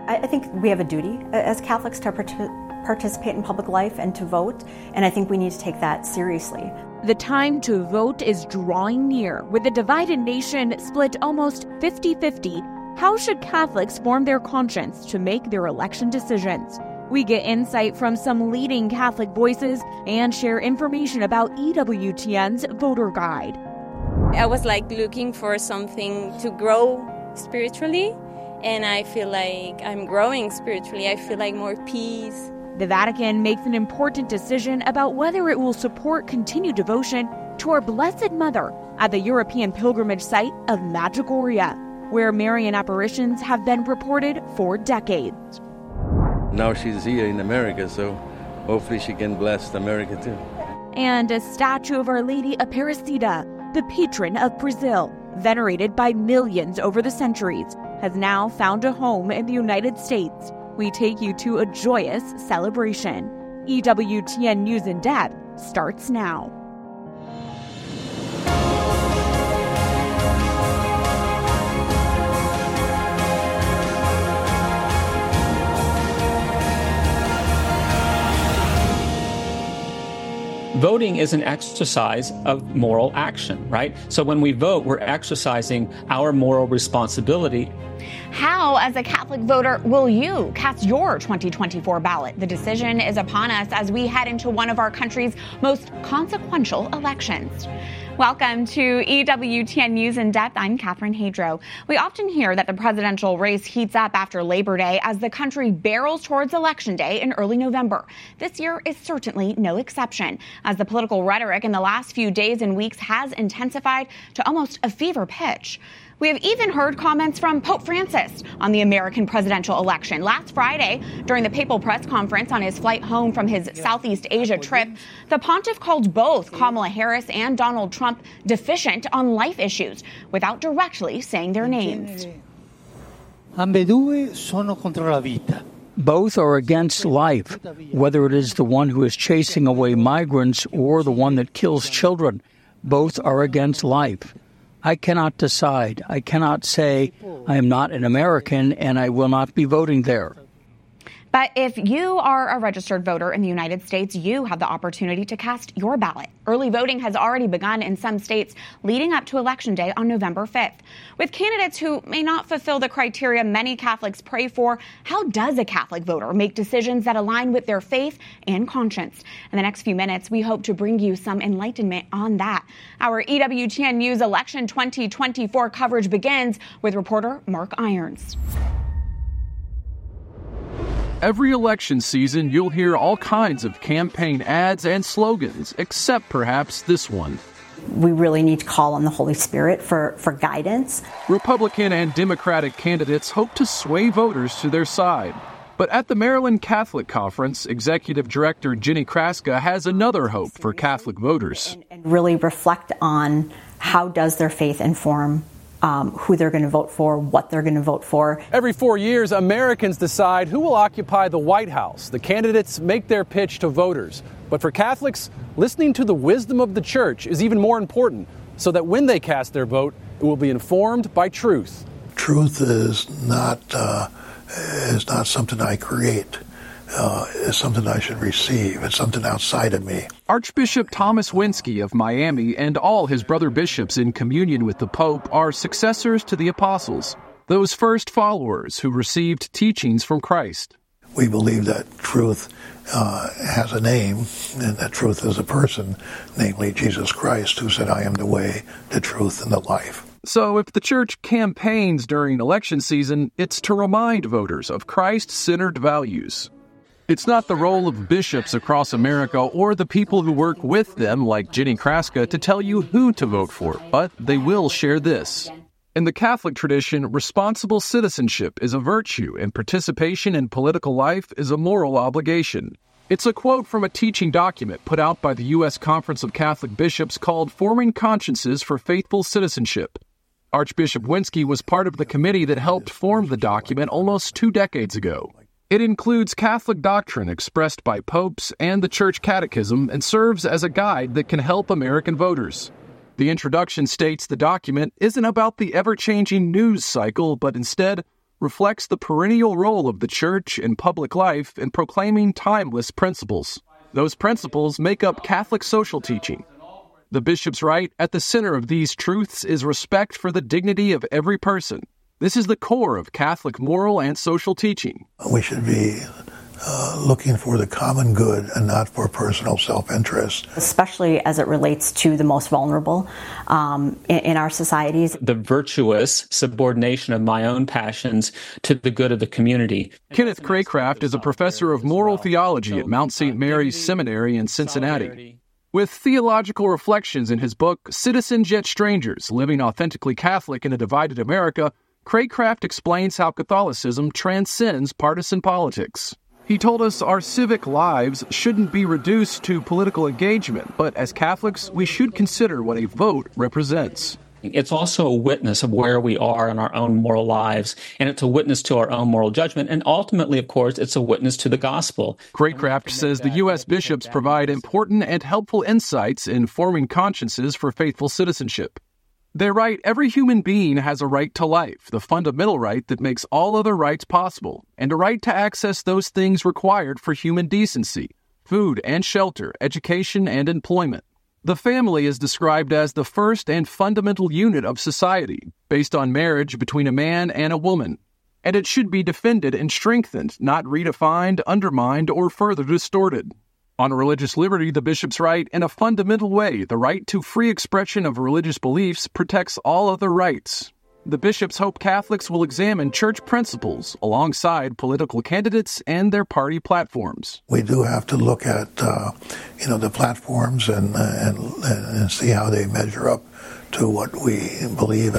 I think we have a duty as Catholics to participate in public life and to vote, and I think we need to take that seriously. The time to vote is drawing near. With the divided nation split almost 50-50, how should Catholics form their conscience to make their election decisions? We get insight from some leading Catholic voices and share information about EWTN's voter guide. I was looking for something to grow spiritually, and I feel like I'm growing spiritually. I feel like more peace. The Vatican makes an important decision about whether it will support continued devotion to our Blessed Mother at the European pilgrimage site of Medjugorje, where Marian apparitions have been reported for decades. Now she's here in America, so hopefully she can bless America too. And a statue of Our Lady Aparecida, the patron of Brazil, venerated by millions over the centuries, has now found a home in the United States. We take you to a joyous celebration. EWTN News in Depth starts now. Voting is an exercise of moral action, right? So when we vote, we're exercising our moral responsibility. How, as a Catholic voter, will you cast your 2024 ballot? The decision is upon us as we head into one of our country's most consequential elections. Welcome to EWTN News in Depth. I'm Catherine Hadro. We often hear that the presidential race heats up after Labor Day as the country barrels towards Election Day in early November. This year is certainly no exception, as the political rhetoric in the last few days and weeks has intensified to almost a fever pitch. We have even heard comments from Pope Francis on the American presidential election. Last Friday, during the papal press conference on his flight home from his Southeast Asia trip, the pontiff called both Kamala Harris and Donald Trump deficient on life issues, without directly saying their names. Ambedue sono contro la vita. Both are against life, whether it is the one who is chasing away migrants or the one that kills children. Both are against life. I cannot decide. I cannot say I am not an American and I will not be voting there. But if you are a registered voter in the United States, you have the opportunity to cast your ballot. Early voting has already begun in some states leading up to Election Day on November 5th. With candidates who may not fulfill the criteria many Catholics pray for, how does a Catholic voter make decisions that align with their faith and conscience? In the next few minutes, we hope to bring you some enlightenment on that. Our EWTN News Election 2024 coverage begins with reporter Mark Irons. Every election season, you'll hear all kinds of campaign ads and slogans, except perhaps this one. We really need to call on the Holy Spirit for guidance. Republican and Democratic candidates hope to sway voters to their side. But at the Maryland Catholic Conference, Executive Director Jenny Kraska has another hope for Catholic voters. And really reflect on how does their faith inform who they're going to vote for, what they're going to vote for. Every 4 years, Americans decide who will occupy the White House. The candidates make their pitch to voters. But for Catholics, listening to the wisdom of the Church is even more important, so that when they cast their vote, it will be informed by truth. Truth is not something I create. Is something I should receive. It's something outside of me. Archbishop Thomas Winsky of Miami and all his brother bishops in communion with the Pope are successors to the apostles, those first followers who received teachings from Christ. We believe that truth has a name, and that truth is a person, namely Jesus Christ, who said, I am the way, the truth, and the life. So if the Church campaigns during election season, it's to remind voters of Christ-centered values. It's not the role of bishops across America or the people who work with them, like Jenny Kraska, to tell you who to vote for, but they will share this. In the Catholic tradition, responsible citizenship is a virtue, and participation in political life is a moral obligation. It's a quote from a teaching document put out by the U.S. Conference of Catholic Bishops called Forming Consciences for Faithful Citizenship. Archbishop Winsky was part of the committee that helped form the document almost 2 decades ago. It includes Catholic doctrine expressed by popes and the Church Catechism and serves as a guide that can help American voters. The introduction states the document isn't about the ever-changing news cycle, but instead reflects the perennial role of the church in public life in proclaiming timeless principles. Those principles make up Catholic social teaching. The bishop's right at the center of these truths is respect for the dignity of every person. This is the core of Catholic moral and social teaching. We should be looking for the common good and not for personal self-interest. Especially as it relates to the most vulnerable in our societies. The virtuous subordination of my own passions to the good of the community. Kenneth Craycraft is a professor of moral theology at Mount St. Mary's Seminary in Cincinnati. With theological reflections in his book, Citizens Yet Strangers, Living Authentically Catholic in a Divided America, Craycraft explains how Catholicism transcends partisan politics. He told us our civic lives shouldn't be reduced to political engagement, but as Catholics, we should consider what a vote represents. It's also a witness of where we are in our own moral lives, and it's a witness to our own moral judgment, and ultimately, of course, it's a witness to the gospel. Craycraft says the U.S. bishops provide important and helpful insights in forming consciences for faithful citizenship. They write, every human being has a right to life, the fundamental right that makes all other rights possible, and a right to access those things required for human decency, food and shelter, education and employment. The family is described as the first and fundamental unit of society, based on marriage between a man and a woman, and it should be defended and strengthened, not redefined, undermined, or further distorted. On religious liberty, the bishops write, in a fundamental way, the right to free expression of religious beliefs protects all other rights. The bishops hope Catholics will examine church principles alongside political candidates and their party platforms. We do have to look at, the platforms and see how they measure up to what we believe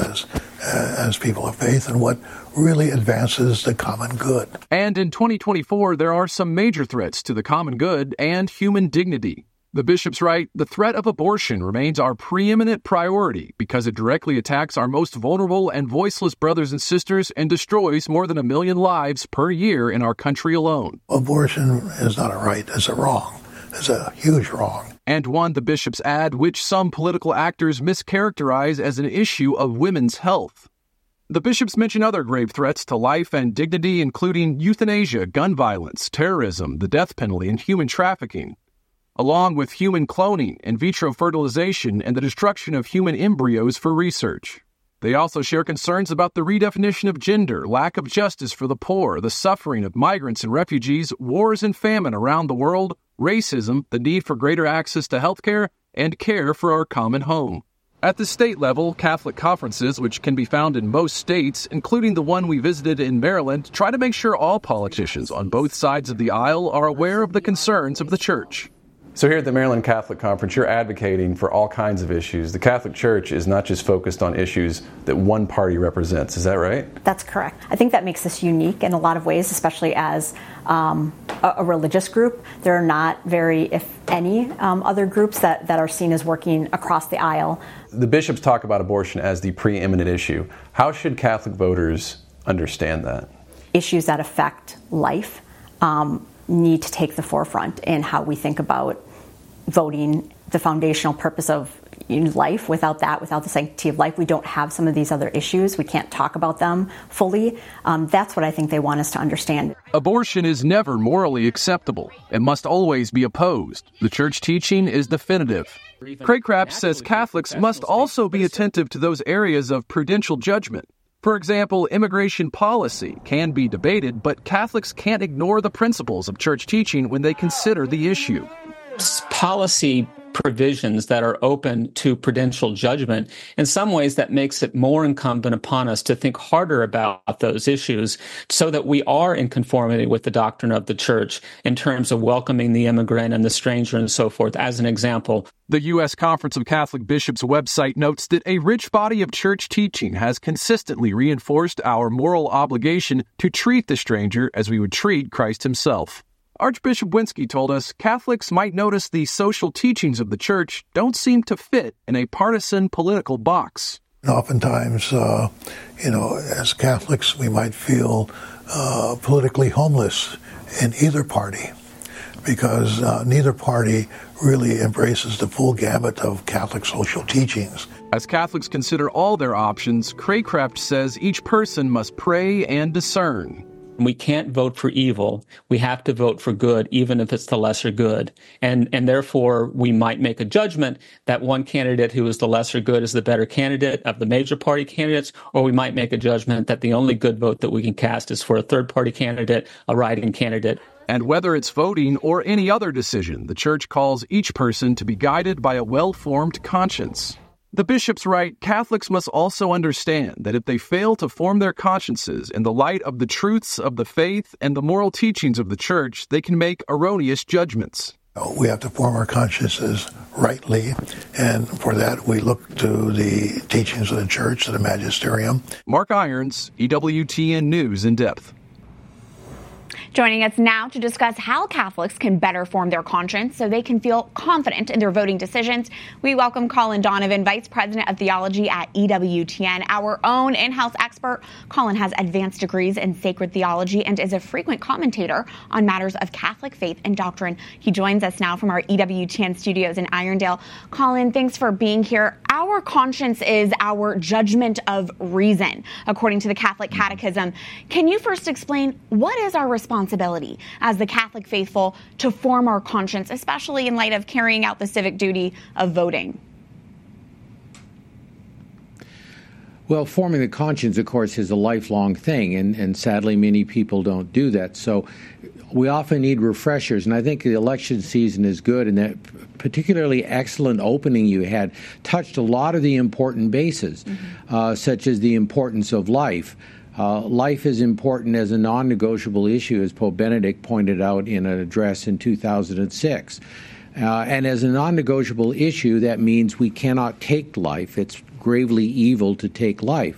as people of faith and what really advances the common good. And in 2024, there are some major threats to the common good and human dignity. The bishops write, the threat of abortion remains our preeminent priority because it directly attacks our most vulnerable and voiceless brothers and sisters and destroys more than 1 million lives per year in our country alone. Abortion is not a right, it's a wrong. It's a huge wrong. And one, the bishops add, which some political actors mischaracterize as an issue of women's health. The bishops mention other grave threats to life and dignity, including euthanasia, gun violence, terrorism, the death penalty, and human trafficking, along with human cloning, in vitro fertilization, and the destruction of human embryos for research. They also share concerns about the redefinition of gender, lack of justice for the poor, the suffering of migrants and refugees, wars and famine around the world, racism, the need for greater access to health care, and care for our common home. At the state level, Catholic conferences, which can be found in most states, including the one we visited in Maryland, try to make sure all politicians on both sides of the aisle are aware of the concerns of the Church. So here at the Maryland Catholic Conference, you're advocating for all kinds of issues. The Catholic Church is not just focused on issues that one party represents. Is that right? That's correct. I think that makes us unique in a lot of ways, especially as a religious group. There are not very, if any, other groups that are seen as working across the aisle. The bishops talk about abortion as the preeminent issue. How should Catholic voters understand that? Issues that affect life need to take the forefront in how we think about voting. The foundational purpose of life. Without that, without the sanctity of life, we don't have some of these other issues. We can't talk about them fully. That's what I think they want us to understand. Abortion is never morally acceptable. It must always be opposed. The Church teaching is definitive. Craycraft says Catholics must also be attentive to those areas of prudential judgment. For example, immigration policy can be debated, but Catholics can't ignore the principles of Church teaching when they consider the issue. Policy provisions that are open to prudential judgment, in some ways that makes it more incumbent upon us to think harder about those issues so that we are in conformity with the doctrine of the Church in terms of welcoming the immigrant and the stranger and so forth, as an example. The U.S. Conference of Catholic Bishops website notes that a rich body of Church teaching has consistently reinforced our moral obligation to treat the stranger as we would treat Christ himself. Archbishop Winski told us Catholics might notice the social teachings of the Church don't seem to fit in a partisan political box. Oftentimes, as Catholics, we might feel politically homeless in either party because neither party really embraces the full gamut of Catholic social teachings. As Catholics consider all their options, Craycraft says each person must pray and discern. We can't vote for evil. We have to vote for good, even if it's the lesser good. And therefore, we might make a judgment that one candidate who is the lesser good is the better candidate of the major party candidates, or we might make a judgment that the only good vote that we can cast is for a third party candidate, a write-in candidate. And whether it's voting or any other decision, the Church calls each person to be guided by a well-formed conscience. The bishops write, Catholics must also understand that if they fail to form their consciences in the light of the truths of the faith and the moral teachings of the Church, they can make erroneous judgments. We have to form our consciences rightly, and for that we look to the teachings of the Church, to the magisterium. Mark Irons, EWTN News in Depth. Joining us now to discuss how Catholics can better form their conscience so they can feel confident in their voting decisions, we welcome Colin Donovan, Vice President of Theology at EWTN, our own in-house expert. Colin has advanced degrees in sacred theology and is a frequent commentator on matters of Catholic faith and doctrine. He joins us now from our EWTN studios in Irondale. Colin, thanks for being here. Our conscience is our judgment of reason, according to the Catholic Catechism. Can you first explain what is our responsibility as the Catholic faithful to form our conscience, especially in light of carrying out the civic duty of voting? Well, forming the conscience, of course, is a lifelong thing, and sadly many people don't do that. So we often need refreshers, and I think the election season is good, and that particularly excellent opening you had touched a lot of the important bases, such as the importance of life. Life is important as a non-negotiable issue, as Pope Benedict pointed out in an address in 2006. And as a non-negotiable issue, that means we cannot take life. It's gravely evil to take life.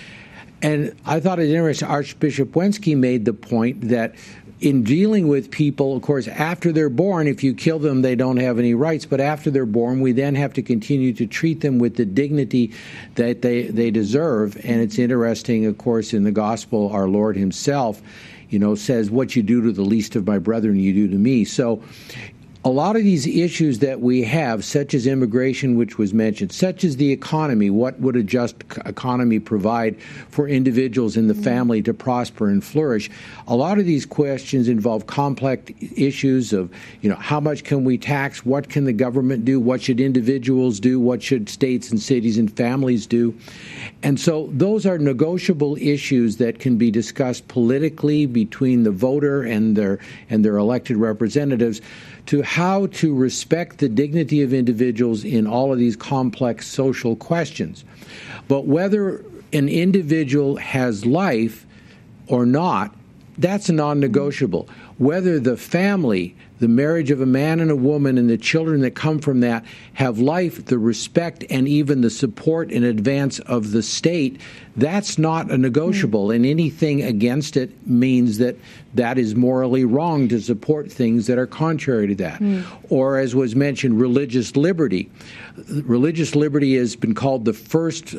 And I thought it interesting, Archbishop Wensky made the point that in dealing with people, of course, after they're born, if you kill them, they don't have any rights. But after they're born, we then have to continue to treat them with the dignity that they deserve. And it's interesting, of course, in the gospel, our Lord himself, says, what you do to the least of my brethren, you do to me. So a lot of these issues that we have, such as immigration, which was mentioned, such as the economy, what would a just economy provide for individuals in the family to prosper and flourish? A lot of these questions involve complex issues of, how much can we tax? What can the government do? What should individuals do? What should states and cities and families do? And so those are negotiable issues that can be discussed politically between the voter and their elected representatives, to how to respect the dignity of individuals in all of these complex social questions. But whether an individual has life or not, that's a non-negotiable. Whether the family, the marriage of a man and a woman and the children that come from that have life, the respect, and even the support and advance of the state, that's not a negotiable. And anything against it means that is morally wrong to support things that are contrary to that. Or, as was mentioned, religious liberty. Religious liberty has been called the first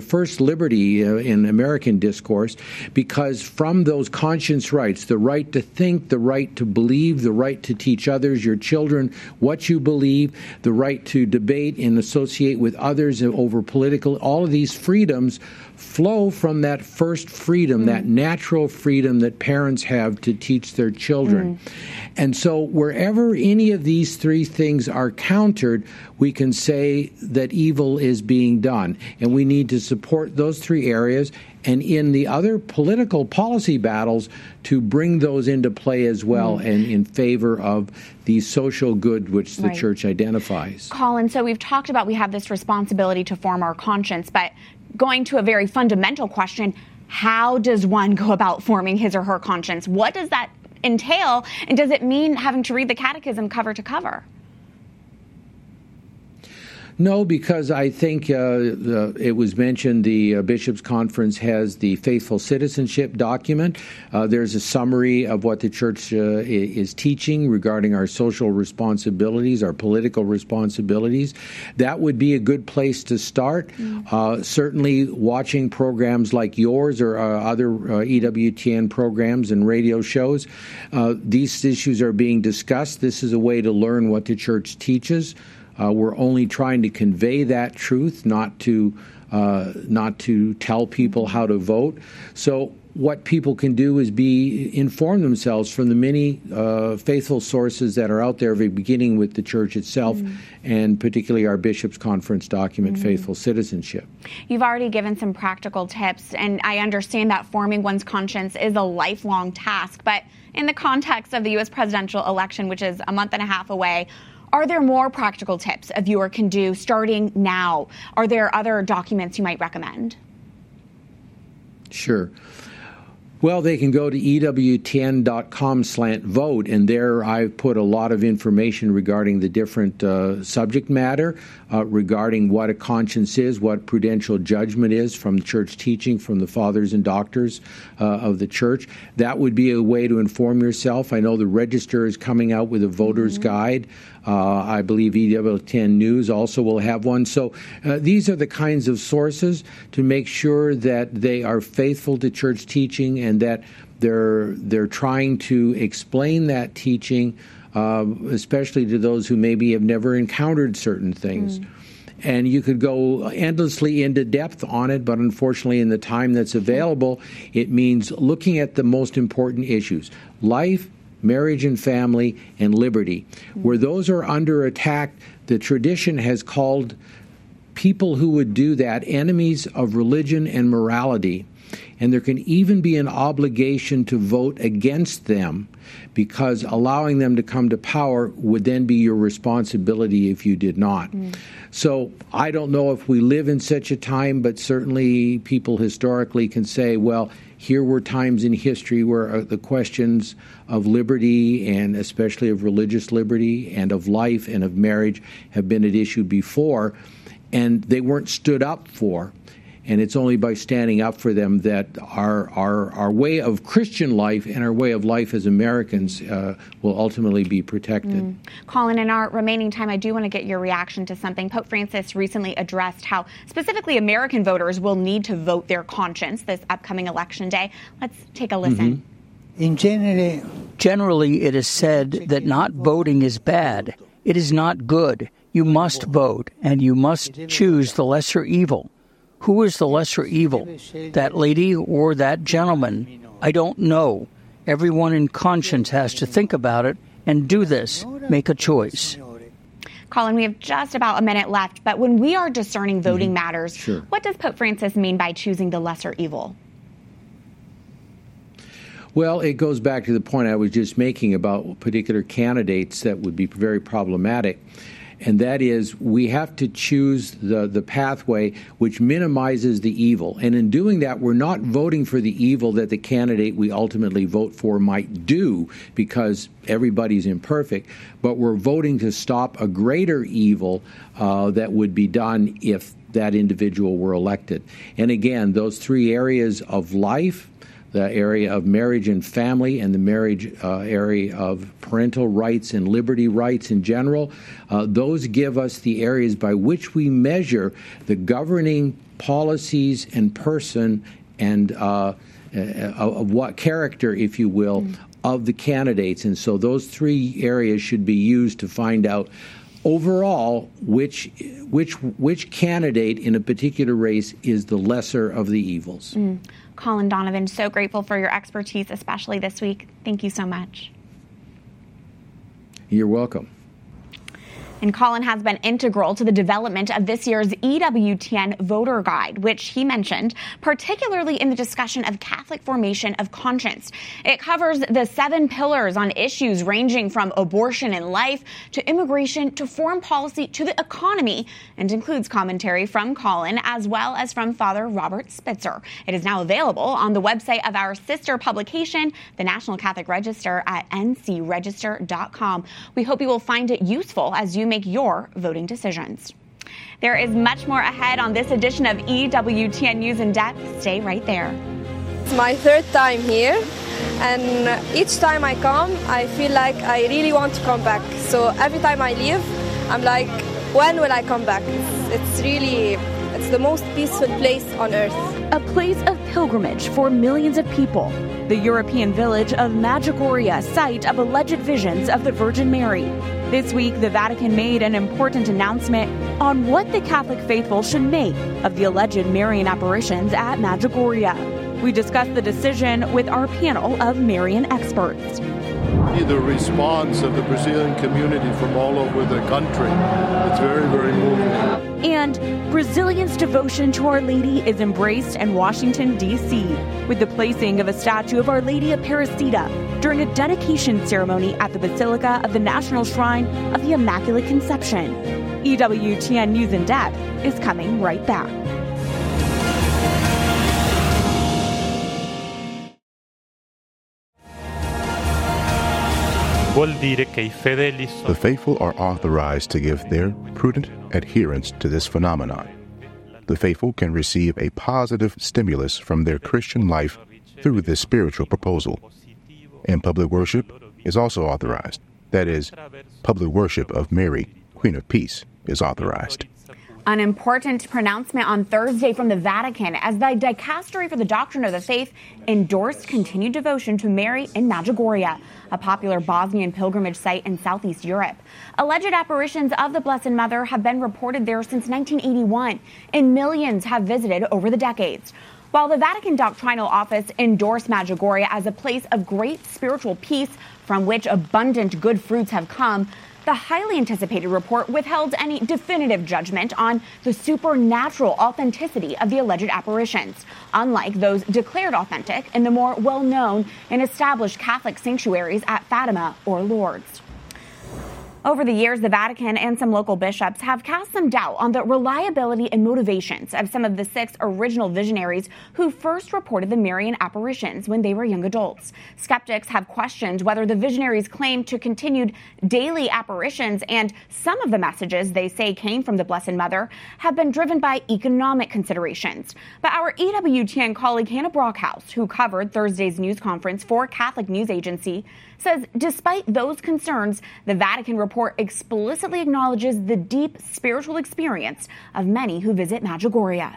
liberty in American discourse, because from those conscience rights, the right to think, the right to believe, the right to teach others, your children, what you believe, the right to debate and associate with others over political, all of these freedoms flow from that first freedom, that natural freedom that parents have to teach their children. And so wherever any of these three things are countered, we can say that evil is being done. And we need to support those three areas, and in the other political policy battles, to bring those into play as well, and in favor of the social good which the Church identifies. Colin, so we've talked about we have this responsibility to form our conscience, but going to a very fundamental question, how does one go about forming his or her conscience? What does that entail, and does it mean having to read the catechism cover to cover? No, because I think it was mentioned the Bishops' Conference has the Faithful Citizenship document. There's a summary of what the Church is teaching regarding our social responsibilities, our political responsibilities. That would be a good place to start. Certainly watching programs like yours or other EWTN programs and radio shows, these issues are being discussed. This is a way to learn what the Church teaches. We're only trying to convey that truth, not to tell people how to vote. So what people can do is inform themselves from the many faithful sources that are out there, beginning with the church itself, and particularly our Bishops' Conference document, Faithful Citizenship. You've already given some practical tips, and I understand that forming one's conscience is a lifelong task. But in the context of the U.S. presidential election, which is a month and a half away, are there more practical tips a viewer can do starting now? Are there other documents you might recommend? Sure. Well, they can go to EWTN.com/vote, and there I've put a lot of information regarding the different subject matter, regarding what a conscience is, what prudential judgment is from church teaching, from the fathers and doctors of the church. That would be a way to inform yourself. I know the Register is coming out with a voter's guide. I believe EWTN News also will have one. So these are the kinds of sources to make sure that they are faithful to church teaching and that they're trying to explain that teaching, especially to those who maybe have never encountered certain things. And you could go endlessly into depth on it, but unfortunately in the time that's available, it means looking at the most important issues: life, marriage and family, and liberty. Where those are under attack, the tradition has called people who would do that enemies of religion and morality. And there can even be an obligation to vote against them, because allowing them to come to power would then be your responsibility if you did not. So I don't know if we live in such a time, but certainly people historically can say, well, here were times in history where the questions of liberty, and especially of religious liberty and of life and of marriage, have been at issue before, and they weren't stood up for. And it's only by standing up for them that our way of Christian life and our way of life as Americans will ultimately be protected. Colin, in our remaining time, I do want to get your reaction to something. Pope Francis recently addressed how specifically American voters will need to vote their conscience this upcoming election day. Let's take a listen. Generally, it is said that not voting is bad. It is not good. You must vote, and you must choose the lesser evil. Who is the lesser evil? That lady or that gentleman? I don't know. Everyone in conscience has to think about it and do this. Make a choice. Colin, we have just about a minute left, but when we are discerning voting matters, what does Pope Francis mean by choosing the lesser evil? Well, it goes back to the point I was just making about particular candidates that would be very problematic. And that is, we have to choose the pathway which minimizes the evil. And in doing that, we're not voting for the evil that the candidate we ultimately vote for might do, because everybody's imperfect, but we're voting to stop a greater evil that would be done if that individual were elected. And again, those three areas of life, the area of marriage and family, and the marriage area of parental rights and liberty rights in general, those give us the areas by which we measure the governing policies and person and of what character, if you will, of the candidates. And so those three areas should be used to find out overall which candidate in a particular race is the lesser of the evils. Colin Donovan, so grateful for your expertise, especially this week. Thank you so much. You're welcome. And Colin has been integral to the development of this year's EWTN voter guide, which he mentioned, particularly in the discussion of Catholic formation of conscience. It covers the 7 pillars on issues ranging from abortion and life to immigration to foreign policy to the economy, and includes commentary from Colin as well as from Father Robert Spitzer. It is now available on the website of our sister publication, the National Catholic Register, at ncregister.com. We hope you will find it useful as you make your voting decisions. There is much more ahead on this edition of EWTN News in Depth. Stay right there. It's my 3rd time here, and each time I come, I feel like I really want to come back. So every time I leave, I'm like, when will I come back? It's the most peaceful place on earth. A place of pilgrimage for millions of people. the European village of Medjugorje, site of alleged visions of the Virgin Mary. This week, the Vatican made an important announcement on what the Catholic faithful should make of the alleged Marian apparitions at Medjugorje. We discussed the decision with our panel of Marian experts. The response of the Brazilian community from all over the country, it's very, very moving. And Brazilians' devotion to Our Lady is embraced in Washington, D.C., with the placing of a statue of Our Lady Aparecida during a dedication ceremony at the Basilica of the National Shrine of the Immaculate Conception. EWTN News in Depth is coming right back. The faithful are authorized to give their prudent adherence to this phenomenon. The faithful can receive a positive stimulus from their Christian life through this spiritual proposal. And public worship is also authorized. That is, public worship of Mary, Queen of Peace, is authorized. An important pronouncement on Thursday from the Vatican as the Dicastery for the Doctrine of the Faith endorsed continued devotion to Mary in Medjugorje, a popular Bosnian pilgrimage site in Southeast Europe. Alleged apparitions of the Blessed Mother have been reported there since 1981, and millions have visited over the decades. While the Vatican Doctrinal Office endorsed Medjugorje as a place of great spiritual peace from which abundant good fruits have come, the highly anticipated report withheld any definitive judgment on the supernatural authenticity of the alleged apparitions, unlike those declared authentic in the more well-known and established Catholic sanctuaries at Fatima or Lourdes. Over the years, the Vatican and some local bishops have cast some doubt on the reliability and motivations of some of the 6 original visionaries who first reported the Marian apparitions when they were young adults. Skeptics have questioned whether the visionaries' claim to continued daily apparitions and some of the messages they say came from the Blessed Mother have been driven by economic considerations. But our EWTN colleague Hannah Brockhouse, who covered Thursday's news conference for Catholic News Agency, says despite those concerns, the Vatican report explicitly acknowledges the deep spiritual experience of many who visit Medjugorje.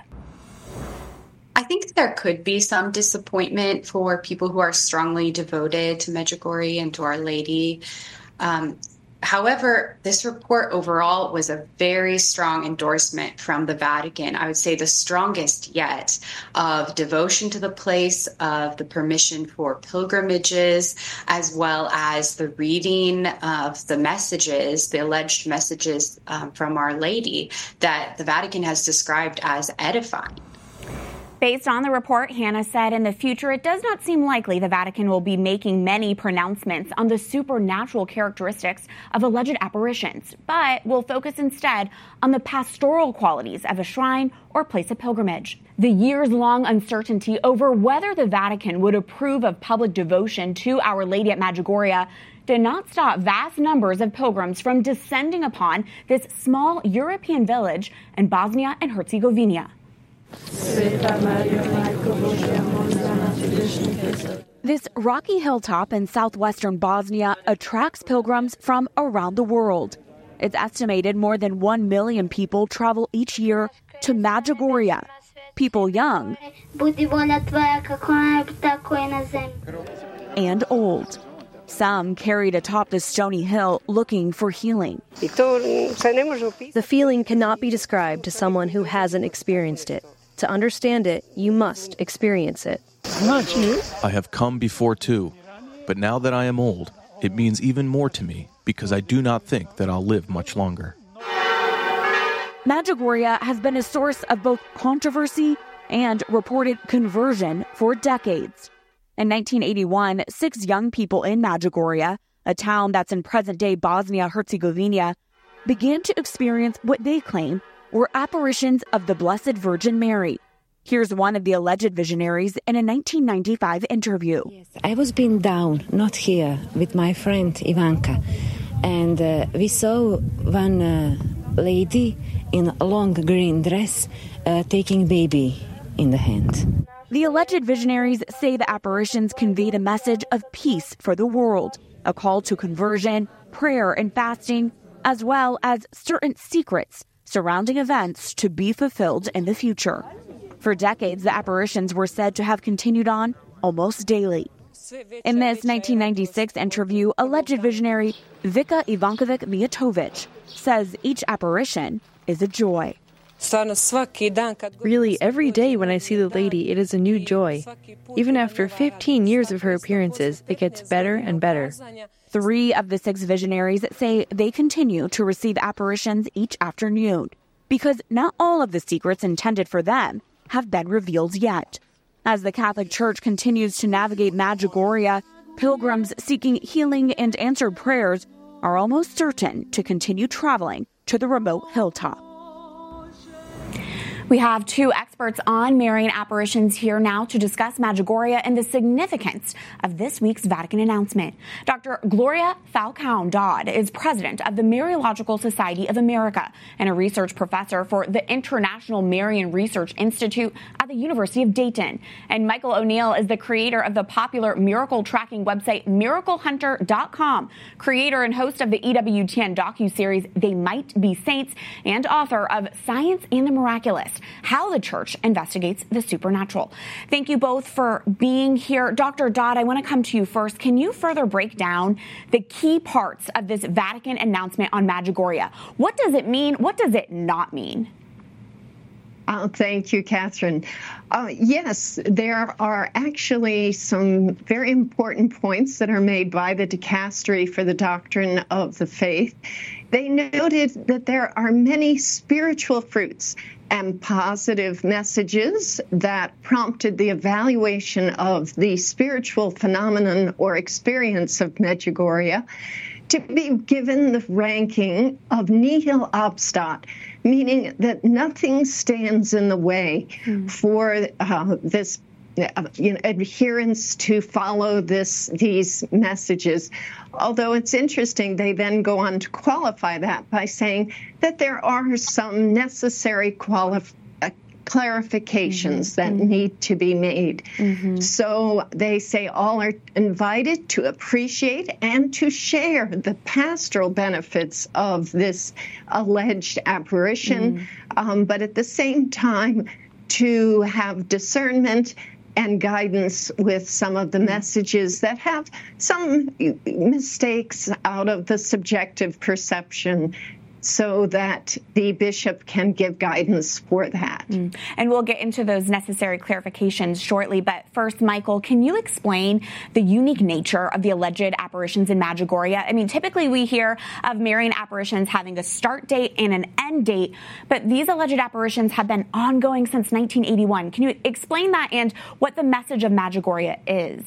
I think there could be some disappointment for people who are strongly devoted to Medjugorje and to Our Lady. However, this report overall was a very strong endorsement from the Vatican. I would say the strongest yet, of devotion to the place, of the permission for pilgrimages, as well as the reading of the messages, the alleged messages from Our Lady that the Vatican has described as edifying. Based on the report, Hannah said in the future, it does not seem likely the Vatican will be making many pronouncements on the supernatural characteristics of alleged apparitions, but will focus instead on the pastoral qualities of a shrine or place of pilgrimage. The years-long uncertainty over whether the Vatican would approve of public devotion to Our Lady at Medjugorje did not stop vast numbers of pilgrims from descending upon this small European village in Bosnia and Herzegovina. This rocky hilltop in southwestern Bosnia attracts pilgrims from around the world. It's estimated more than 1 million people travel each year to Medjugorje. People young and old. Some carried atop the stony hill looking for healing. The feeling cannot be described to someone who hasn't experienced it. To understand it, you must experience it. I have come before too, but now that I am old, it means even more to me because I do not think that I'll live much longer. Medjugorje has been a source of both controversy and reported conversion for decades. In 1981, 6 young people in Medjugorje, a town that's in present-day Bosnia-Herzegovina, began to experience what they claim were apparitions of the Blessed Virgin Mary. Here's one of the alleged visionaries in a 1995 interview. Yes, I was pinned down, not here, with my friend Ivanka, and we saw one lady in a long green dress taking baby in the hand. The alleged visionaries say the apparitions conveyed a message of peace for the world, a call to conversion, prayer, and fasting, as well as certain secrets surrounding events to be fulfilled in the future. For decades, the apparitions were said to have continued on almost daily. In this 1996 interview, alleged visionary Vika Ivankovic Mijatovic says each apparition is a joy. Really, every day when I see the lady, it is a new joy. Even after 15 years of her appearances, it gets better and better. 3 of the 6 visionaries say they continue to receive apparitions each afternoon because not all of the secrets intended for them have been revealed yet. As the Catholic Church continues to navigate Medjugorje, pilgrims seeking healing and answered prayers are almost certain to continue traveling to the remote hilltop. We have 2 experts on Marian apparitions here now to discuss Medjugorje and the significance of this week's Vatican announcement. Dr. Gloria Falcão Dodd is president of the Mariological Society of America and a research professor for the International Marian Research Institute at the University of Dayton. And Michael O'Neill is the creator of the popular miracle tracking website MiracleHunter.com, creator and host of the EWTN docuseries They Might Be Saints, and author of Science and the Miraculous: How the Church Investigates the Supernatural. Thank you both for being here. Dr. Dodd, I want to come to you first. Can you further break down the key parts of this Vatican announcement on Medjugorje? What does it mean? What does it not mean? Thank you, Catherine. Yes, there are actually some very important points that are made by the Dicastery for the Doctrine of the Faith. They noted that there are many spiritual fruits and positive messages that prompted the evaluation of the spiritual phenomenon or experience of Medjugorje to be given the ranking of nihil obstat, meaning that nothing stands in the way for this adherence to follow these messages. Although it's interesting, they then go on to qualify that by saying that there are some necessary clarifications that need to be made. So they say all are invited to appreciate and to share the pastoral benefits of this alleged apparition, but at the same time to have discernment and guidance with some of the messages that have some mistakes out of the subjective perception, so that the bishop can give guidance for that. And we'll get into those necessary clarifications shortly. But first, Michael, can you explain the unique nature of the alleged apparitions in Medjugorje? I mean, typically we hear of Marian apparitions having a start date and an end date, but these alleged apparitions have been ongoing since 1981. Can you explain that and what the message of Medjugorje is?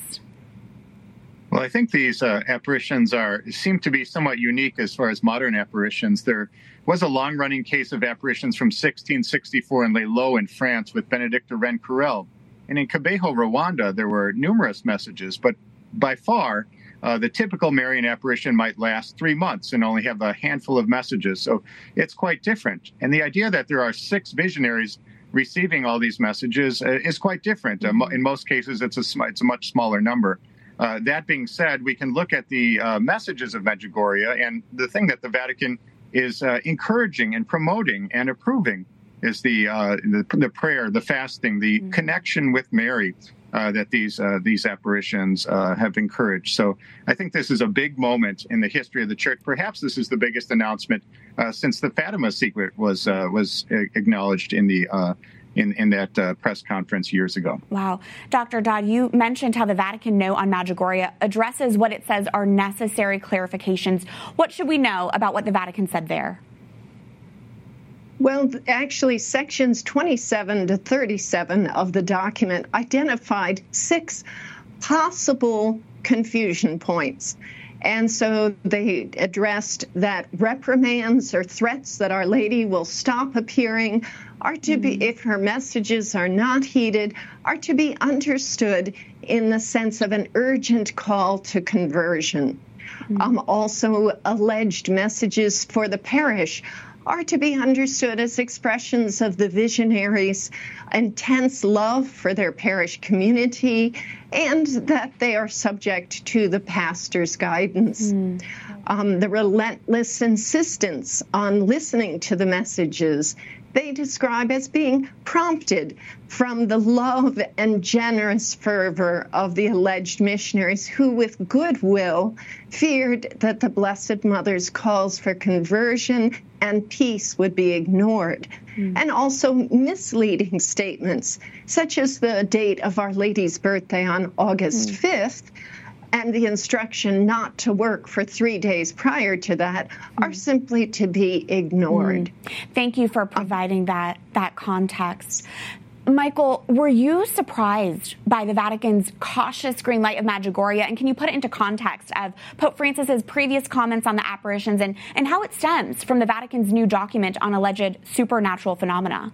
Well, I think these apparitions seem to be somewhat unique as far as modern apparitions. There was a long-running case of apparitions from 1664 in Les Lots in France with Benedicta Rencourel. And in Kabeho, Rwanda, there were numerous messages, but by far, the typical Marian apparition might last 3 months and only have a handful of messages. So it's quite different. And the idea that there are 6 visionaries receiving all these messages is quite different. In most cases, it's a much smaller number. That being said, we can look at the messages of Medjugorje, and the thing that the Vatican is encouraging and promoting and approving is the prayer, the fasting, the connection with Mary that these apparitions have encouraged. So I think this is a big moment in the history of the Church. Perhaps this is the biggest announcement since the Fatima secret was acknowledged in the in that press conference years ago. Wow. Dr. Dodd, you mentioned how the Vatican note on Medjugorje addresses what it says are necessary clarifications. What should we know about what the Vatican said there? Well, actually, sections 27 to 37 of the document identified 6 possible confusion points. And so they addressed that reprimands or threats that Our Lady will stop appearing are to be, if her messages are not heeded, are to be understood in the sense of an urgent call to conversion. Also, alleged messages for the parish are to be understood as expressions of the visionaries' intense love for their parish community and that they are subject to the pastor's guidance. The relentless insistence on listening to the messages, they describe as being prompted from the love and generous fervor of the alleged missionaries who, with goodwill, feared that the Blessed Mother's calls for conversion and peace would be ignored. And also misleading statements, such as the date of Our Lady's birthday on August 5th, and the instruction not to work for 3 days prior to that, are simply to be ignored. Thank you for providing that context. Michael, were you surprised by the Vatican's cautious green light of Medjugorje? And can you put it into context of Pope Francis's previous comments on the apparitions and how it stems from the Vatican's new document on alleged supernatural phenomena?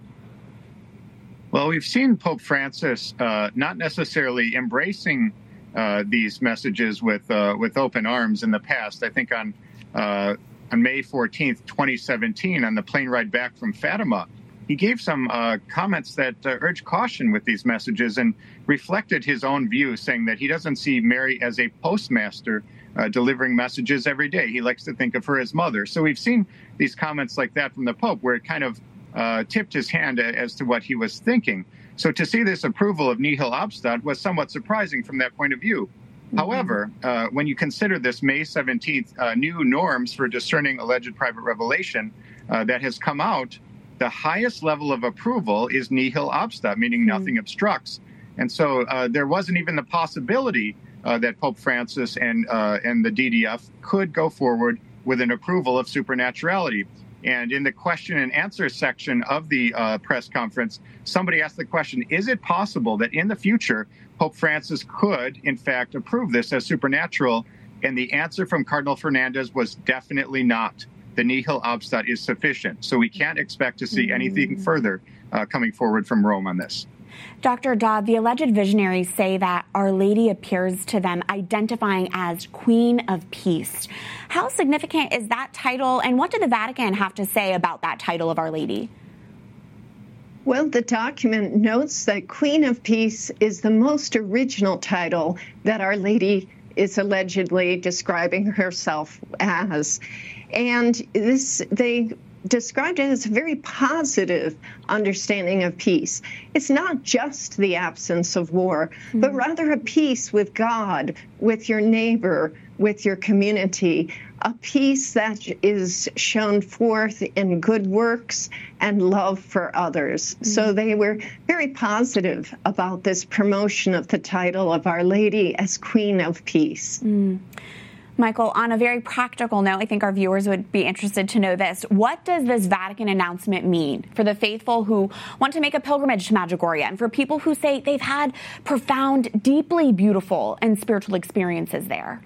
Well, we've seen Pope Francis not necessarily embracing these messages with open arms in the past. I think on May 14th, 2017, on the plane ride back from Fatima, he gave some comments that urged caution with these messages and reflected his own view, saying that he doesn't see Mary as a postmaster delivering messages every day. He likes to think of her as mother. So we've seen these comments like that from the Pope, where it kind of tipped his hand as to what he was thinking. So to see this approval of nihil obstat was somewhat surprising from that point of view. However, when you consider this May 17th new norms for discerning alleged private revelation that has come out, the highest level of approval is nihil obstat, meaning nothing obstructs. And so there wasn't even the possibility that Pope Francis and the DDF could go forward with an approval of supernaturality. And in the question and answer section of the press conference, somebody asked the question, is it possible that in the future Pope Francis could, in fact, approve this as supernatural? And the answer from Cardinal Fernandez was definitely not. The nihil obstat is sufficient. So we can't expect to see anything further coming forward from Rome on this. Dr. Dodd, the alleged visionaries say that Our Lady appears to them identifying as Queen of Peace. How significant is that title, and what did the Vatican have to say about that title of Our Lady? Well, the document notes that Queen of Peace is the most original title that Our Lady is allegedly describing herself as. And they described it as a very positive understanding of peace. It's not just the absence of war, but rather a peace with God, with your neighbor, with your community, a peace that is shown forth in good works and love for others. So they were very positive about this promotion of the title of Our Lady as Queen of Peace. Michael, on a very practical note, I think our viewers would be interested to know this. What does this Vatican announcement mean for the faithful who want to make a pilgrimage to Medjugorje and for people who say they've had profound, deeply beautiful and spiritual experiences there?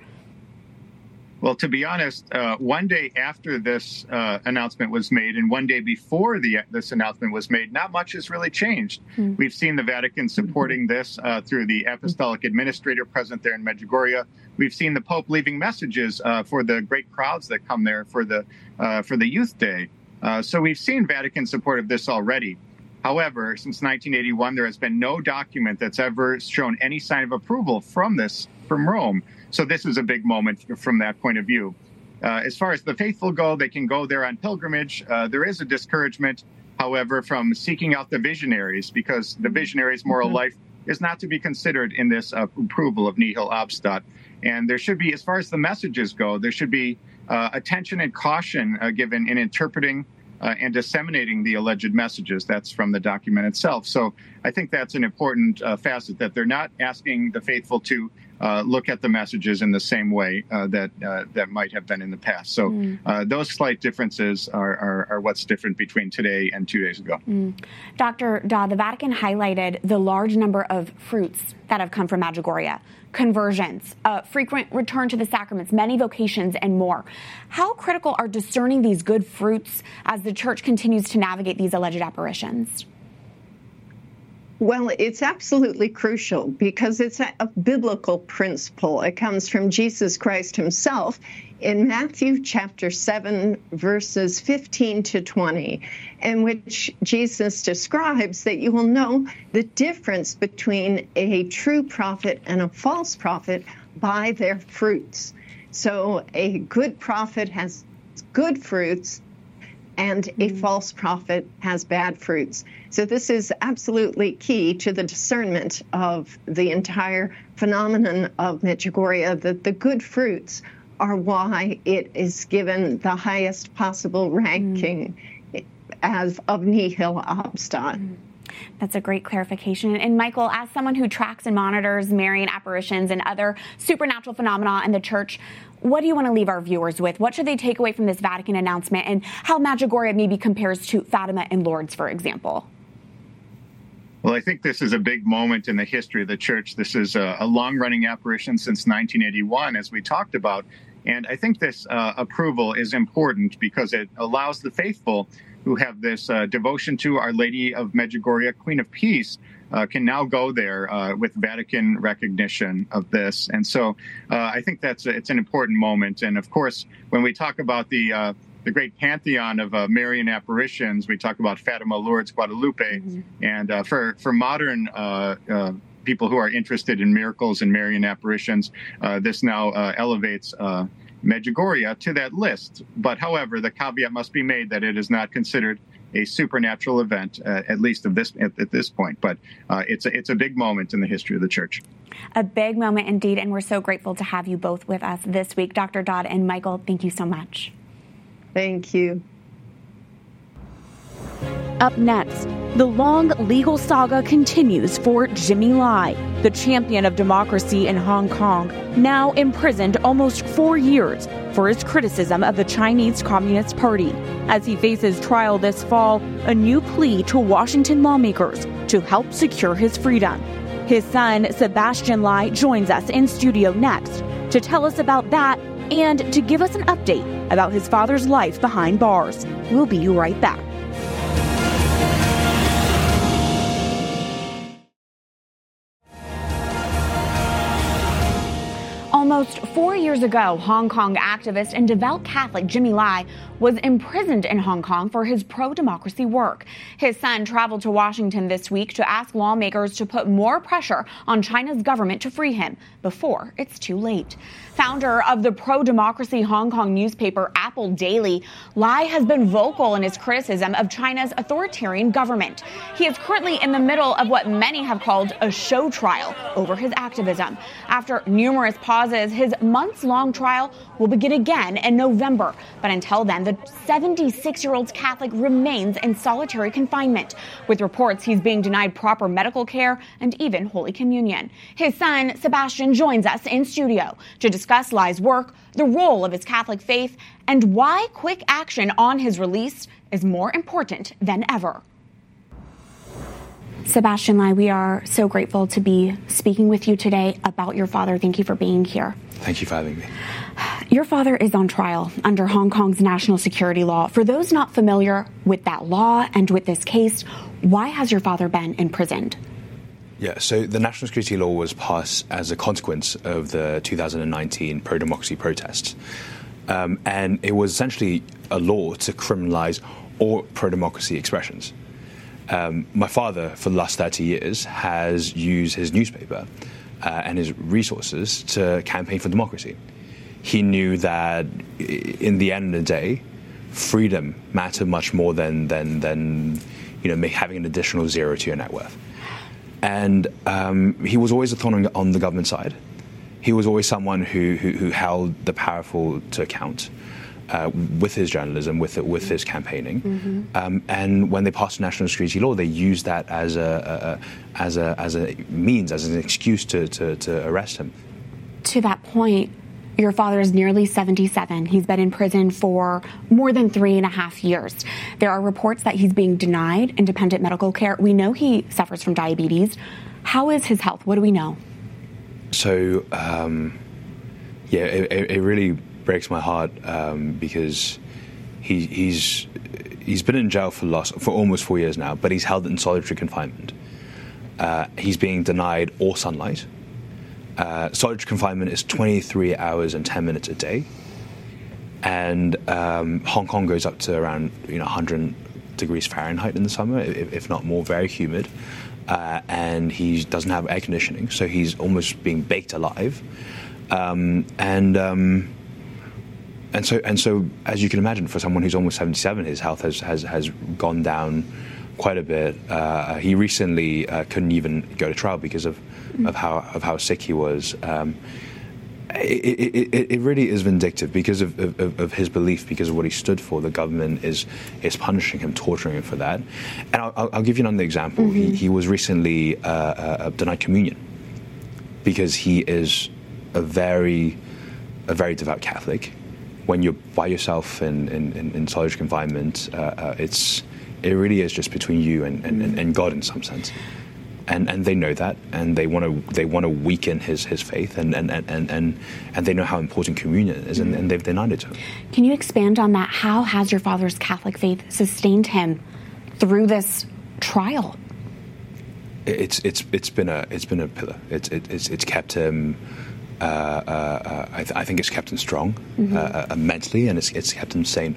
Well, to be honest, one day after this announcement was made and one day before this announcement was made, not much has really changed. We've seen the Vatican supporting this through the apostolic administrator present there in Medjugorje. We've seen the Pope leaving messages for the great crowds that come there for the Youth Day. So we've seen Vatican support of this already. However, since 1981, there has been no document that's ever shown any sign of approval from Rome. So this is a big moment from that point of view. As far as the faithful go, they can go there on pilgrimage. There is a discouragement, however, from seeking out the visionaries, because the visionaries' moral life is not to be considered in this approval of nihil obstat. And there should be, as far as the messages go, there should be attention and caution given in interpreting and disseminating the alleged messages. That's from the document itself. So I think that's an important facet, that they're not asking the faithful to look at the messages in the same way that might have been in the past. So those slight differences are what's different between today and 2 days ago. Dr. Dodd, the Vatican highlighted the large number of fruits that have come from Medjugorje, conversions, frequent return to the sacraments, many vocations, and more. How critical are discerning these good fruits as the Church continues to navigate these alleged apparitions? Well, it's absolutely crucial because it's a biblical principle. It comes from Jesus Christ himself in Matthew chapter 7, verses 15 to 20, in which Jesus describes that you will know the difference between a true prophet and a false prophet by their fruits. So a good prophet has good fruits, and a false prophet has bad fruits. So this is absolutely key to the discernment of the entire phenomenon of Medjugorje, that the good fruits are why it is given the highest possible ranking as of nihil obstat. That's a great clarification. And Michael, as someone who tracks and monitors Marian apparitions and other supernatural phenomena in the church, what do you want to leave our viewers with? What should they take away from this Vatican announcement, and how Medjugorje maybe compares to Fatima and Lourdes, for example? Well, I think this is a big moment in the history of the church. This is a long-running apparition since 1981, as we talked about. And I think this approval is important because it allows the faithful who have this devotion to Our Lady of Medjugorje, Queen of Peace, can now go there with Vatican recognition of this. And so I think it's an important moment. And of course, when we talk about the great pantheon of Marian apparitions, we talk about Fatima, Lourdes, Guadalupe. And for modern people who are interested in miracles and Marian apparitions, this now elevates Medjugorje to that list. But however, the caveat must be made that it is not considered a supernatural event, at least at this point. But it's a big moment in the history of the church. A big moment indeed, and we're so grateful to have you both with us this week. Dr. Dodd and Michael, thank you so much. Thank you. Up next, the long legal saga continues for Jimmy Lai, the champion of democracy in Hong Kong, now imprisoned almost 4 years for his criticism of the Chinese Communist Party. As he faces trial this fall, a new plea to Washington lawmakers to help secure his freedom. His son, Sebastian Lai, joins us in studio next to tell us about that and to give us an update about his father's life behind bars. We'll be right back. Almost 4 years ago, Hong Kong activist and devout Catholic Jimmy Lai was imprisoned in Hong Kong for his pro-democracy work. His son traveled to Washington this week to ask lawmakers to put more pressure on China's government to free him before it's too late. Founder of the pro-democracy Hong Kong newspaper Apple Daily, Lai has been vocal in his criticism of China's authoritarian government. He is currently in the middle of what many have called a show trial over his activism. After numerous pauses, his months-long trial will begin again in November. But until then, the 76-year-old Catholic remains in solitary confinement, with reports he's being denied proper medical care and even Holy Communion. His son, Sebastian, joins us in studio to discuss Lai's work, the role of his Catholic faith, and why quick action on his release is more important than ever. Sebastian Lai, we are so grateful to be speaking with you today about your father. Thank you for being here. Thank you for having me. Your father is on trial under Hong Kong's national security law. For those not familiar with that law and with this case, why has your father been imprisoned? Yeah, so the national security law was passed as a consequence of the 2019 pro-democracy protests. And it was essentially a law to criminalize all pro-democracy expressions. My father, for the last 30 years, has used his newspaper and his resources to campaign for democracy. He knew that in the end of the day, freedom mattered much more than having an additional zero to your net worth. And he was always a thorn on the government side. He was always someone who held the powerful to account with his journalism, with his campaigning. And when they passed the national security law, they used that as a means, as an excuse to arrest him. To that point, your father is nearly 77. He's been in prison for more than 3.5 years. There are reports that he's being denied independent medical care. We know he suffers from diabetes. How is his health? What do we know? So, it really breaks my heart because he's been in jail for almost 4 years now, but he's held in solitary confinement. He's being denied all sunlight. Solitary confinement is 23 hours and 10 minutes a day, and Hong Kong goes up to around 100 degrees Fahrenheit in the summer, if not more, very humid. And he doesn't have air conditioning, so he's almost being baked alive. so, as you can imagine, for someone who's almost 77, his health has gone down quite a bit. He recently couldn't even go to trial because of how sick he was. It really is vindictive because of his belief, because of what he stood for. The government is punishing him, torturing him for that. And I'll give you another example. Mm-hmm. He was recently denied communion because he is a very devout Catholic. When you're by yourself in solitary confinement, it really is just between you and God in some sense. And they know that, and they want to weaken his faith, and they know how important communion is, and they've denied it to him. Can you expand on that? How has your father's Catholic faith sustained him through this trial? It's been a pillar. It's kept him. I think it's kept him strong mentally, and it's kept him sane.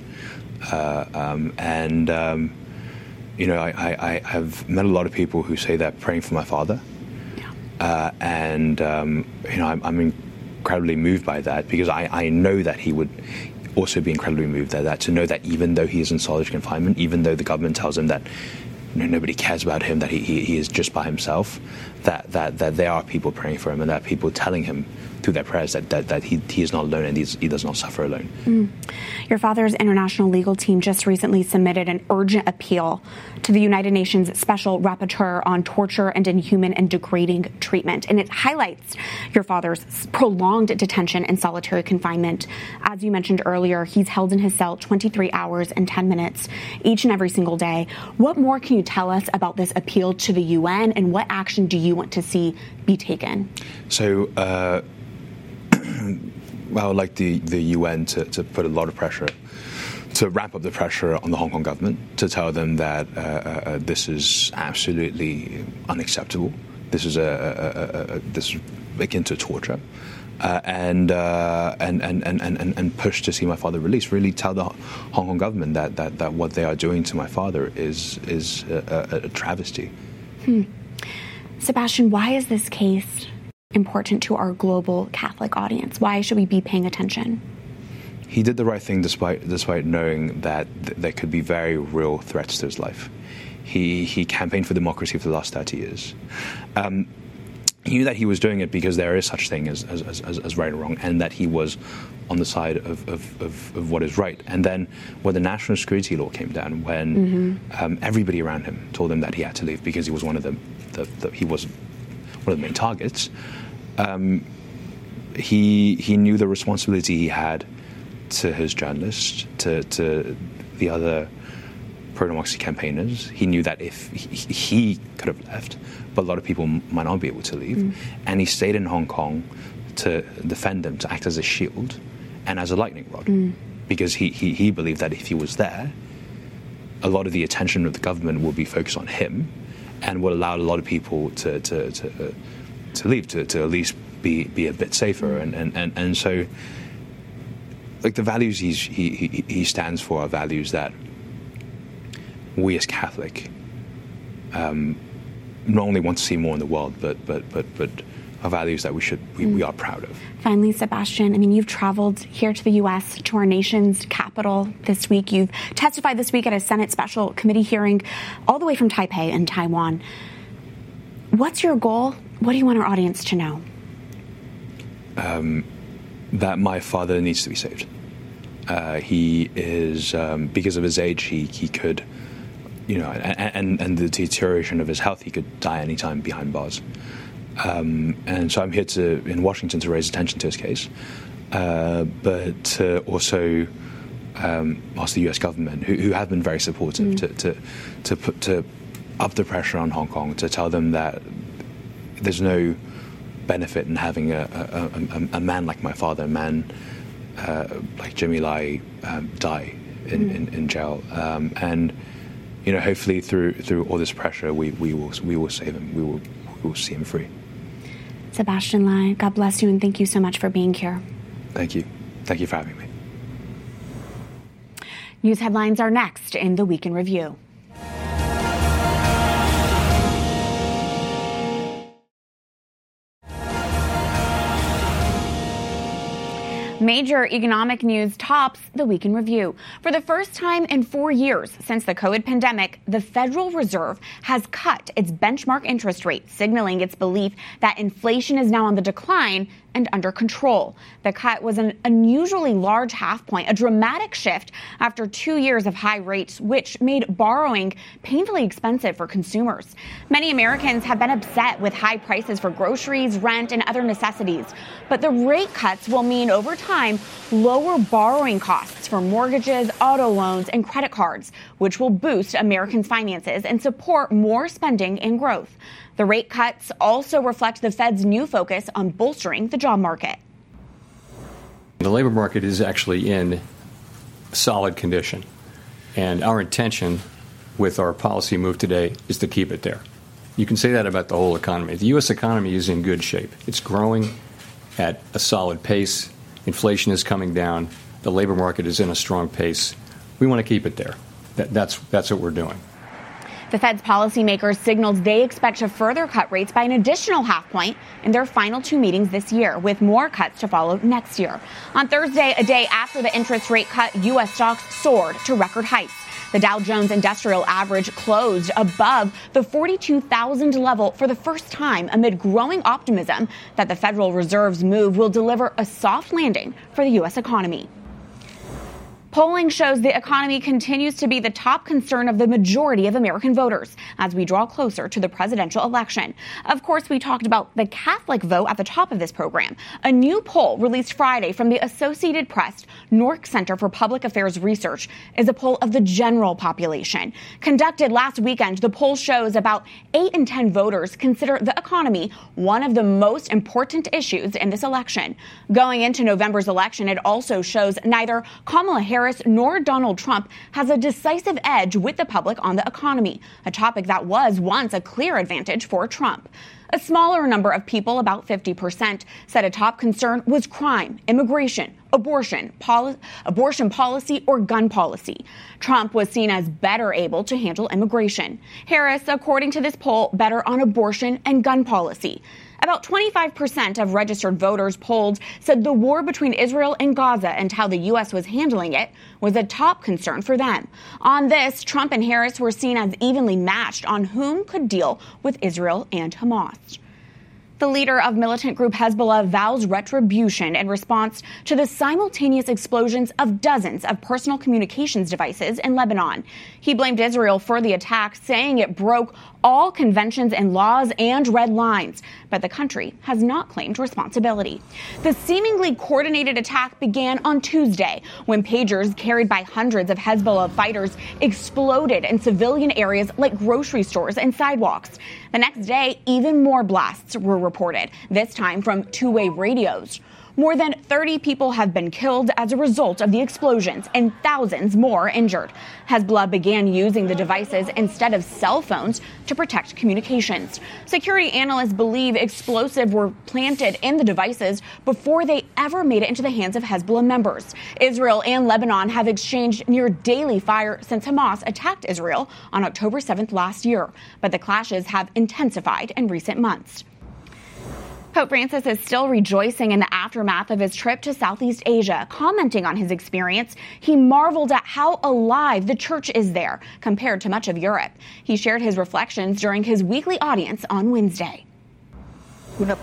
You know, I have met a lot of people who say they're praying for my father, and you know, I'm incredibly moved by that, because I know that he would also be incredibly moved at that, to know that even though he is in solitary confinement, even though the government tells him that nobody cares about him, that he is just by himself, that there are people praying for him, and that people telling him through their prayers that he is not alone, and he does not suffer alone. Your father's international legal team just recently submitted an urgent appeal to the United Nations Special Rapporteur on torture and inhuman and degrading treatment, and it highlights your father's prolonged detention and solitary confinement. As you mentioned earlier, he's held in his cell 23 hours and 10 minutes each and every single day. What more can you tell us about this appeal to the UN, and what action do you want to see be taken? So, I would like the UN to put a lot of pressure, to ramp up the pressure on the Hong Kong government, to tell them that this is absolutely unacceptable. This is this is akin to torture, and push to see my father released. Really tell the Hong Kong government that what they are doing to my father is a travesty. Sebastian, why is this case important to our global Catholic audience? Why should we be paying attention? He did the right thing despite knowing that there could be very real threats to his life. He campaigned for democracy for the last 30 years. He knew that he was doing it because there is such thing as right and wrong, and that he was on the side of what is right. And then when the national security law came down, when everybody around him told him that he had to leave because he was one of the main targets, he knew the responsibility he had to his journalists, to the other pro-democracy campaigners. He knew that if he could have left, but a lot of people might not be able to leave, and he stayed in Hong Kong to defend them, to act as a shield and as a lightning rod, because he believed that if he was there, a lot of the attention of the government would be focused on him, and would allow a lot of people to leave, to at least be a bit safer, and so, like, the values he stands for are values that we as Catholic not only want to see more in the world, but are values that we are proud of. Finally, Sebastian, I mean, you've traveled here to the U.S., to our nation's capital this week. You've testified this week at a Senate Special Committee hearing all the way from Taipei in Taiwan. What's your goal? What do you want our audience to know? That my father needs to be saved. He is, because of his age, he could, and the deterioration of his health, he could die anytime behind bars. And so I'm here in Washington to raise attention to his case, but to also ask the U.S. government, who have been very supportive, to up the pressure on Hong Kong, to tell them that there's no benefit in having a man like my father, a man like Jimmy Lai, die in jail, and hopefully through all this pressure, we will save him. We will see him free. Sebastian Lai, God bless you, and thank you so much for being here. Thank you. Thank you for having me. News headlines are next in the Week in Review. Major economic news tops the Week in Review. For the first time in 4 years since the COVID pandemic, the Federal Reserve has cut its benchmark interest rate, signaling its belief that inflation is now on the decline and under control. The cut was an unusually large half point, a dramatic shift after 2 years of high rates, which made borrowing painfully expensive for consumers. Many Americans have been upset with high prices for groceries, rent, and other necessities. But the rate cuts will mean over time lower borrowing costs for mortgages, auto loans, and credit cards, which will boost Americans' finances and support more spending and growth. The rate cuts also reflect the Fed's new focus on bolstering the job market. The labor market is actually in solid condition, and our intention with our policy move today is to keep it there. You can say that about the whole economy. The U.S. economy is in good shape. It's growing at a solid pace. Inflation is coming down. The labor market is in a strong pace. We want to keep it there. That's what we're doing. The Fed's policymakers signaled they expect to further cut rates by an additional half point in their final 2 meetings this year, with more cuts to follow next year. On Thursday, a day after the interest rate cut, U.S. stocks soared to record heights. The Dow Jones Industrial Average closed above the 42,000 level for the first time amid growing optimism that the Federal Reserve's move will deliver a soft landing for the U.S. economy. Polling shows the economy continues to be the top concern of the majority of American voters as we draw closer to the presidential election. Of course, we talked about the Catholic vote at the top of this program. A new poll released Friday from the Associated Press Nork Center for Public Affairs Research is a poll of the general population. Conducted last weekend, the poll shows about 8 in 10 voters consider the economy one of the most important issues in this election. Going into November's election, it also shows neither Kamala Harris nor Donald Trump has a decisive edge with the public on the economy, a topic that was once a clear advantage for Trump. A smaller number of people, about 50%, said a top concern was crime, immigration, abortion policy, or gun policy. Trump was seen as better able to handle immigration. Harris, according to this poll, better on abortion and gun policy. About 25% of registered voters polled said the war between Israel and Gaza and how the U.S. was handling it was a top concern for them. On this, Trump and Harris were seen as evenly matched on whom could deal with Israel and Hamas. The leader of militant group Hezbollah vows retribution in response to the simultaneous explosions of dozens of personal communications devices in Lebanon. He blamed Israel for the attack, saying it broke all conventions and laws and red lines, but the country has not claimed responsibility. The seemingly coordinated attack began on Tuesday when pagers carried by hundreds of Hezbollah fighters exploded in civilian areas like grocery stores and sidewalks. The next day, even more blasts were reported, this time from two-way radios. More than 30 people have been killed as a result of the explosions and thousands more injured. Hezbollah began using the devices instead of cell phones to protect communications. Security analysts believe explosives were planted in the devices before they ever made it into the hands of Hezbollah members. Israel and Lebanon have exchanged near daily fire since Hamas attacked Israel on October 7th last year, but the clashes have intensified in recent months. Pope Francis is still rejoicing in the aftermath of his trip to Southeast Asia. Commenting on his experience, he marveled at how alive the church is there compared to much of Europe. He shared his reflections during his weekly audience on Wednesday. A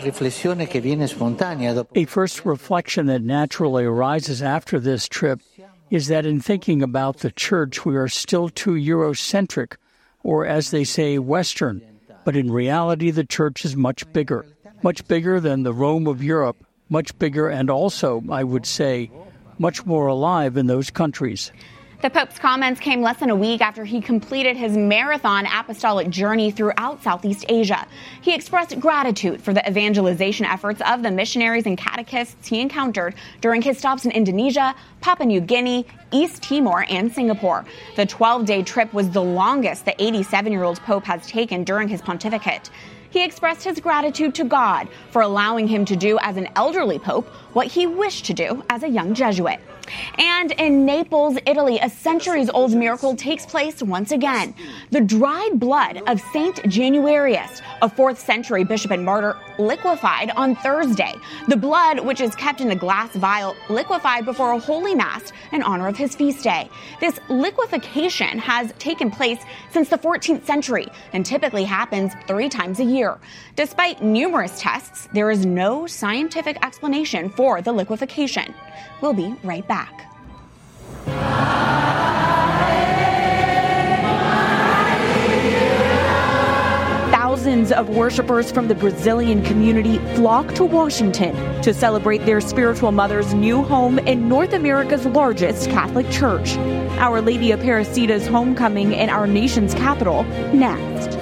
first reflection that naturally arises after this trip is that in thinking about the church, we are still too Eurocentric, or as they say, Western. But in reality, the church is much bigger than the Rome of Europe, much bigger and also, I would say, much more alive in those countries. The Pope's comments came less than a week after he completed his marathon apostolic journey throughout Southeast Asia. He expressed gratitude for the evangelization efforts of the missionaries and catechists he encountered during his stops in Indonesia, Papua New Guinea, East Timor, and Singapore. The 12-day trip was the longest the 87-year-old Pope has taken during his pontificate. he expressed his gratitude to God for allowing him to do as an elderly pope what he wished to do as a young Jesuit. And in Naples, Italy, a centuries-old miracle takes place once again. The dried blood of Saint Januarius, a 4th century bishop and martyr, liquefied on Thursday. The blood, which is kept in a glass vial, liquefied before a holy mass in honor of his feast day. This liquefaction has taken place since the 14th century and typically happens 3 times a year. Despite numerous tests, there is no scientific explanation for the liquefaction. We'll be right back. Thousands of worshipers from the Brazilian community flock to Washington to celebrate their spiritual mother's new home in North America's largest Catholic church. Our Lady Aparecida's homecoming in our nation's capital next.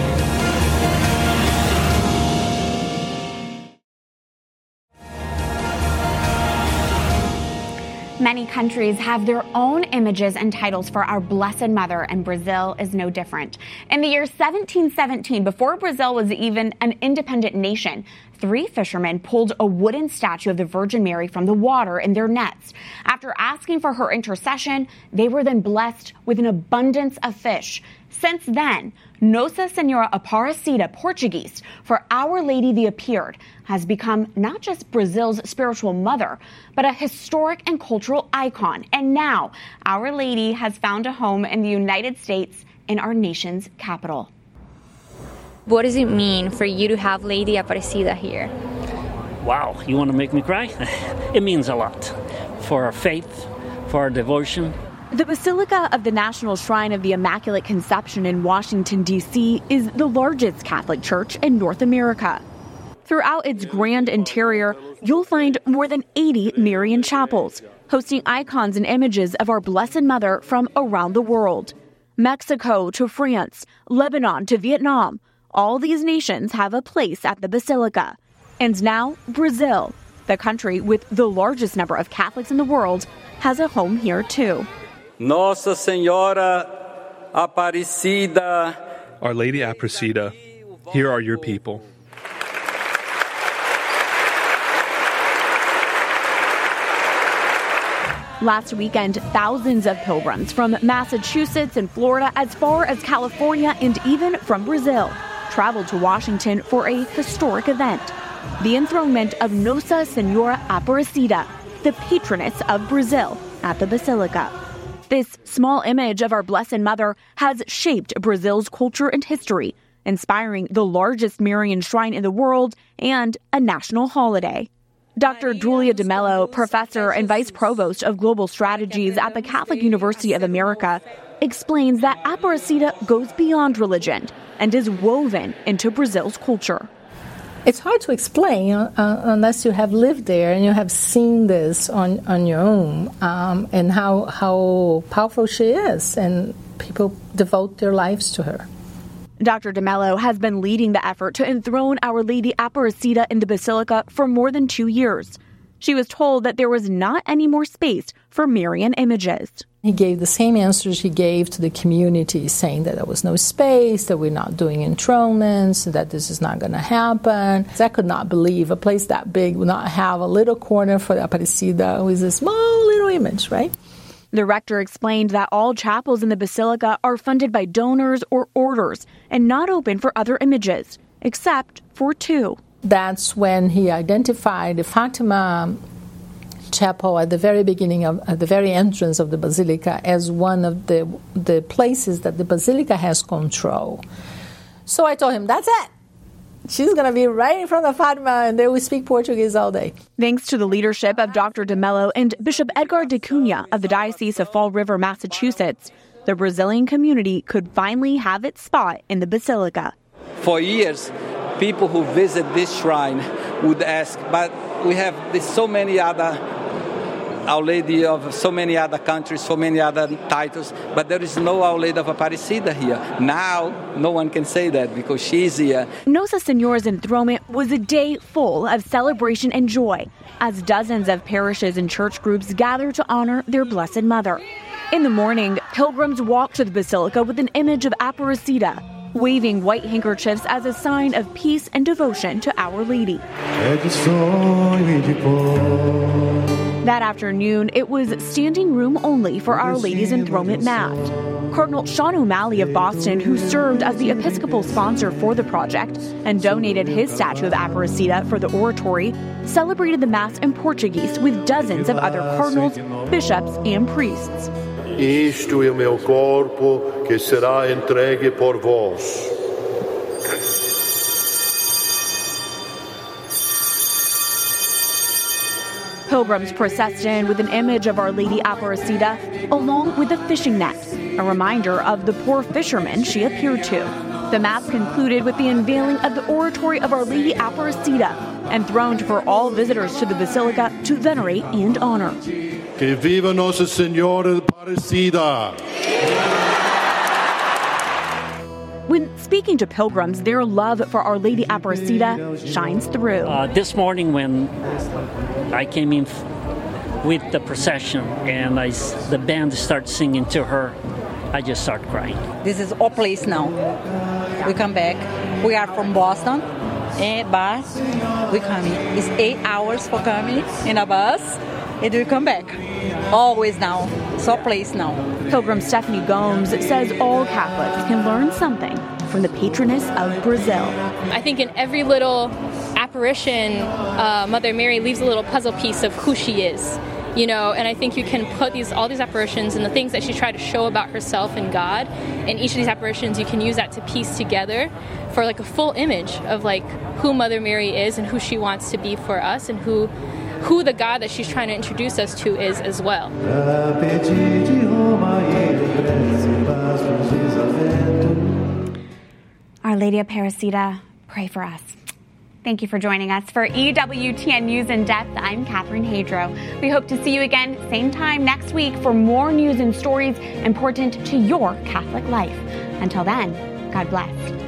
Many countries have their own images and titles for our Blessed Mother, and Brazil is no different. In the year 1717, before Brazil was even an independent nation, 3 fishermen pulled a wooden statue of the Virgin Mary from the water in their nets. After asking for her intercession, they were then blessed with an abundance of fish. Since then, Nossa Senhora Aparecida, Portuguese for Our Lady the Appeared, has become not just Brazil's spiritual mother, but a historic and cultural icon. And now, Our Lady has found a home in the United States in our nation's capital. What does it mean for you to have Lady Aparecida here? Wow, you want to make me cry? It means a lot for our faith, for our devotion. The Basilica of the National Shrine of the Immaculate Conception in Washington, D.C. is the largest Catholic church in North America. Throughout its grand interior, you'll find more than 80 Marian chapels, hosting icons and images of our Blessed Mother from around the world. Mexico to France, Lebanon to Vietnam, all these nations have a place at the Basilica. And now, Brazil, the country with the largest number of Catholics in the world, has a home here too. Nossa Senhora Aparecida. Our Lady Aparecida, here are your people. Last weekend, thousands of pilgrims from Massachusetts and Florida, as far as California, and even from Brazil, traveled to Washington for a historic event, the enthronement of Nossa Senhora Aparecida, the patroness of Brazil, at the Basilica. This small image of our Blessed Mother has shaped Brazil's culture and history, inspiring the largest Marian shrine in the world and a national holiday. Dr. Julia de Mello, professor and vice provost of global strategies at the Catholic University of America, explains that Aparecida goes beyond religion and is woven into Brazil's culture. It's hard to explain unless you have lived there and you have seen this on your own, and how powerful she is, and people devote their lives to her. Dr. de Mello has been leading the effort to enthrone Our Lady Aparecida in the Basilica for more than 2 years. She was told that there was not any more space for Marian images. He gave the same answers he gave to the community, saying that there was no space, that we're not doing enthronements, that this is not going to happen. I could not believe a place that big would not have a little corner for Aparecida with a small little image, right? The rector explained that all chapels in the Basilica are funded by donors or orders and not open for other images, except for 2. That's when he identified the Fatima chapel at the very beginning at the very entrance of the Basilica as one of the places that the Basilica has control. So I told him, that's it. She's going to be right in front of Fatima, and they will speak Portuguese all day. Thanks to the leadership of Dr. de Mello and Bishop Edgar de Cunha of the Diocese of Fall River, Massachusetts, the Brazilian community could finally have its spot in the Basilica. For years, people who visit this shrine would ask, but we have so many other Our Lady of so many other countries, so many other titles, but there is no Our Lady of Aparecida here. Now, no one can say that because she's here. Nossa Senhora's enthronement was a day full of celebration and joy as dozens of parishes and church groups gather to honor their Blessed Mother. In the morning, pilgrims walked to the Basilica with an image of Aparecida. waving white handkerchiefs as a sign of peace and devotion to Our Lady. That afternoon, it was standing room only for Our Lady's enthronement mass. Cardinal Sean O'Malley of Boston, who served as the Episcopal sponsor for the project and donated his statue of Aparecida for the oratory, celebrated the Mass in Portuguese with dozens of other cardinals, bishops, and priests. Isto é o meu corpo que será entregue por vós. Pilgrims processed in with an image of Our Lady Aparecida, along with a fishing net, a reminder of the poor fishermen she appeared to. The Mass concluded with the unveiling of the oratory of Our Lady Aparecida, enthroned for all visitors to the Basilica to venerate and honor. Que viva Nossa Senhora Aparecida! When speaking to pilgrims, their love for Our Lady Aparecida shines through. This morning when I came in with the procession and the band started singing to her, I just started crying. This is our place now. We come back. We are from Boston, but we come. It's 8 hours for coming in a bus, and we come back. Always now. It's our place now. Pilgrim Stephanie Gomes says all Catholics can learn something from the patroness of Brazil. I think in every little apparition, Mother Mary leaves a little puzzle piece of who she is. You know, and I think you can put all these apparitions and the things that she tried to show about herself and God. In each of these apparitions, you can use that to piece together for like a full image of like who Mother Mary is and who she wants to be for us and who the God that she's trying to introduce us to is as well. Our Lady Aparecida, pray for us. Thank you for joining us. For EWTN News in Depth, I'm Catherine Hadro. We hope to see you again same time next week for more news and stories important to your Catholic life. Until then, God bless.